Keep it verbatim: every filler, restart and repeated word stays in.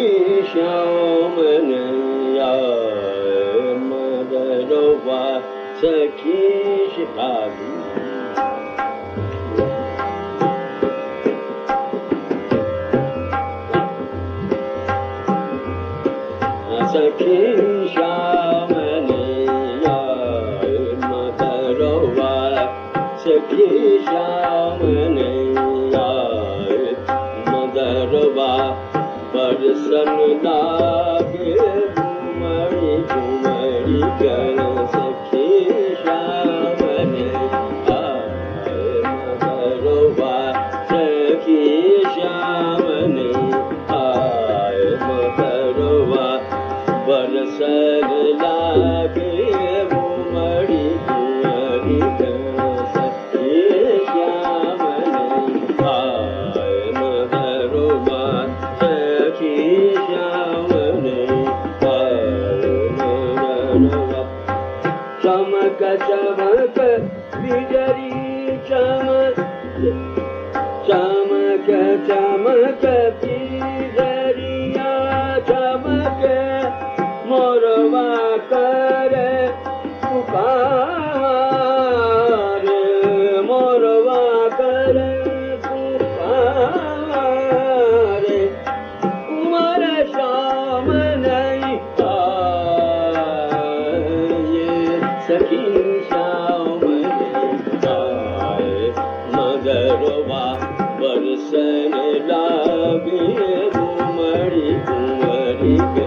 श्याम नैया मदरवा सखी शिकारी सखी श्याम नैया मदरवा सखी श्याम नैया मदरवा बरसन लागे घुमरी घुमरी गण सखी श्याम नैया मदरवा सखी श्याम नैया मदरवा बरसन लागे घुमरी घुमरी गण सखी श्याम नैया मदरवा सखी श्याम नैया मदरवा चमक चमक बिजली चमक चमक चमक बिजलिया चमक मोरवा करे पुकार मोरवा करे पुकार कुंवर श्याम नैया सखी श्याम नैया मदरवा बरसन लागे घुमरी घुमरी